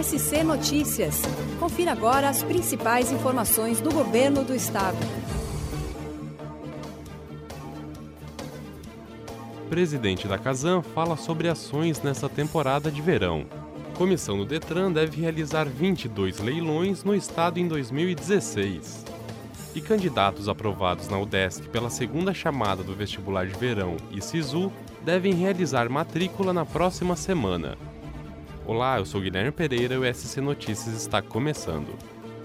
SC Notícias. Confira agora as principais informações do Governo do Estado. O presidente da Casan fala sobre ações nessa temporada de verão. A comissão do Detran deve realizar 22 leilões no estado em 2016. E candidatos aprovados na UDESC pela segunda chamada do vestibular de verão e SISU devem realizar matrícula na próxima semana. Olá, eu sou Guilherme Pereira e o SC Notícias está começando.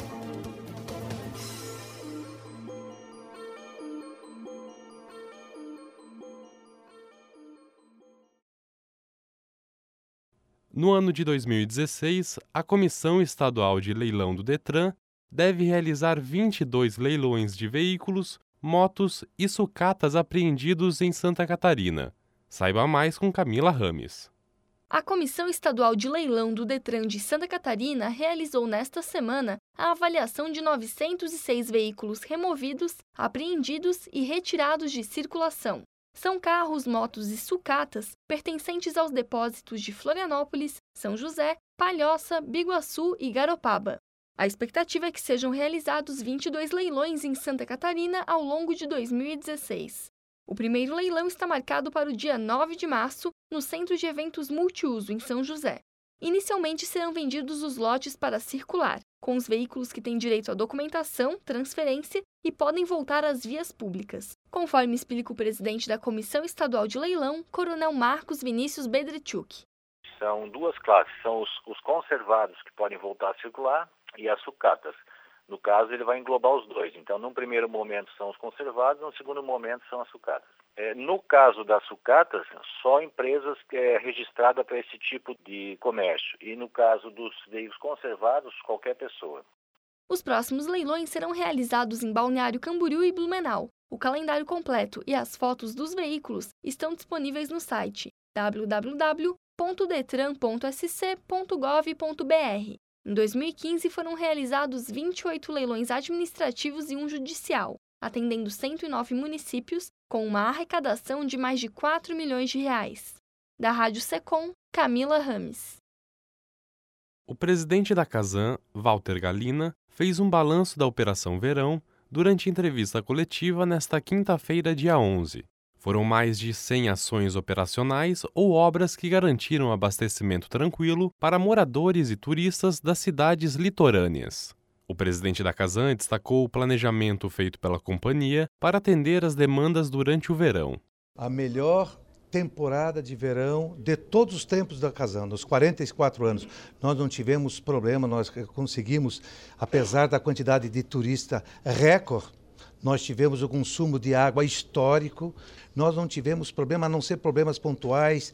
No ano de 2016, a Comissão Estadual de Leilão do Detran deve realizar 22 leilões de veículos, motos e sucatas apreendidos em Santa Catarina. Saiba mais com Camila Rames. A Comissão Estadual de Leilão do Detran de Santa Catarina realizou nesta semana a avaliação de 906 veículos removidos, apreendidos e retirados de circulação. São carros, motos e sucatas pertencentes aos depósitos de Florianópolis, São José, Palhoça, Biguaçu e Garopaba. A expectativa é que sejam realizados 22 leilões em Santa Catarina ao longo de 2016. O primeiro leilão está marcado para o dia 9 de março, no Centro de Eventos Multiuso, em São José. Inicialmente serão vendidos os lotes para circular, com os veículos que têm direito à documentação, transferência e podem voltar às vias públicas, conforme explica o presidente da Comissão Estadual de Leilão, Coronel Marcos Vinícius Bedrechuk. São duas classes, são os conservados que podem voltar a circular e as sucatas. No caso, ele vai englobar os dois. Então, num primeiro momento são os conservados, no segundo momento são as sucatas. No caso das sucatas, só empresas registradas para esse tipo de comércio. E no caso dos veículos conservados, qualquer pessoa. Os próximos leilões serão realizados em Balneário Camboriú e Blumenau. O calendário completo e as fotos dos veículos estão disponíveis no site www.detran.sc.gov.br. Em 2015, foram realizados 28 leilões administrativos e um judicial, atendendo 109 municípios, com uma arrecadação de mais de 4 milhões de reais. Da Rádio Secom, Camila Rames. O presidente da Casan, Walter Galina, fez um balanço da Operação Verão durante entrevista coletiva nesta quinta-feira, dia 11. Foram mais de 100 ações operacionais ou obras que garantiram abastecimento tranquilo para moradores e turistas das cidades litorâneas. O presidente da Casan destacou o planejamento feito pela companhia para atender as demandas durante o verão. A melhor temporada de verão de todos os tempos da Casan, nos 44 anos. Nós não tivemos problema, nós conseguimos, apesar da quantidade de turista recorde, nós tivemos o consumo de água histórico, nós não tivemos problema, a não ser problemas pontuais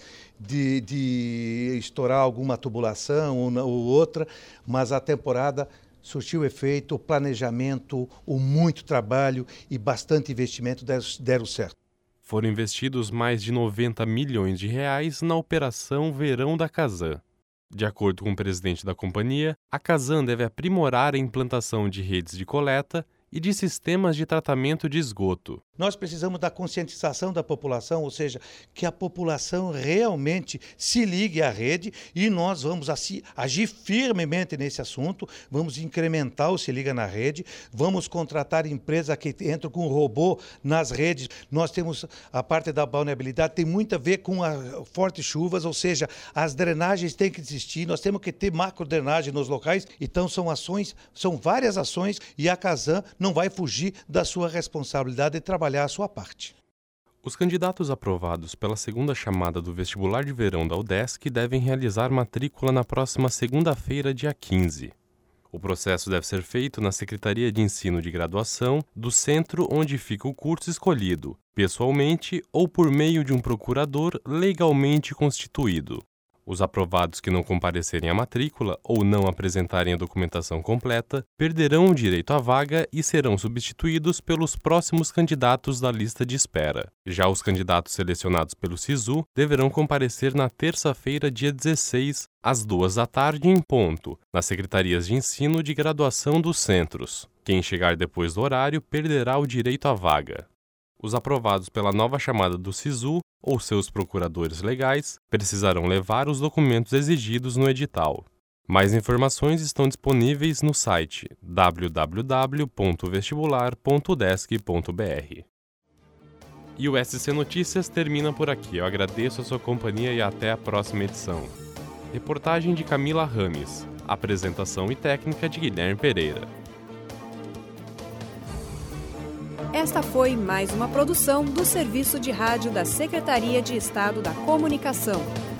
de estourar alguma tubulação ou outra, mas a temporada surtiu efeito, o planejamento, o muito trabalho e bastante investimento deram certo. Foram investidos mais de 90 milhões de reais na Operação Verão da Casan. De acordo com o presidente da companhia, a Casan deve aprimorar a implantação de redes de coleta e de sistemas de tratamento de esgoto. Nós precisamos da conscientização da população, ou seja, que a população realmente se ligue à rede e nós vamos agir firmemente nesse assunto, vamos incrementar o Se Liga na Rede, vamos contratar empresas que entram com robô nas redes. Nós temos a parte da vulnerabilidade, tem muito a ver com as fortes chuvas, ou seja, as drenagens têm que existir, nós temos que ter macro-drenagem nos locais, então são várias ações e a Casan não vai fugir da sua responsabilidade de trabalhar a sua parte. Os candidatos aprovados pela segunda chamada do vestibular de verão da UDESC devem realizar matrícula na próxima segunda-feira, dia 15. O processo deve ser feito na Secretaria de Ensino de Graduação do centro onde fica o curso escolhido, pessoalmente ou por meio de um procurador legalmente constituído. Os aprovados que não comparecerem à matrícula ou não apresentarem a documentação completa perderão o direito à vaga e serão substituídos pelos próximos candidatos da lista de espera. Já os candidatos selecionados pelo SISU deverão comparecer na terça-feira, dia 16, às 14h em ponto, nas secretarias de ensino de graduação dos centros. Quem chegar depois do horário perderá o direito à vaga. Os aprovados pela nova chamada do SISU ou seus procuradores legais precisarão levar os documentos exigidos no edital. Mais informações estão disponíveis no site www.vestibular.udesc.br. E o SC Notícias termina por aqui. Eu agradeço a sua companhia e até a próxima edição. Reportagem de Camila Rames. Apresentação e técnica de Guilherme Pereira. Esta foi mais uma produção do Serviço de Rádio da Secretaria de Estado da Comunicação.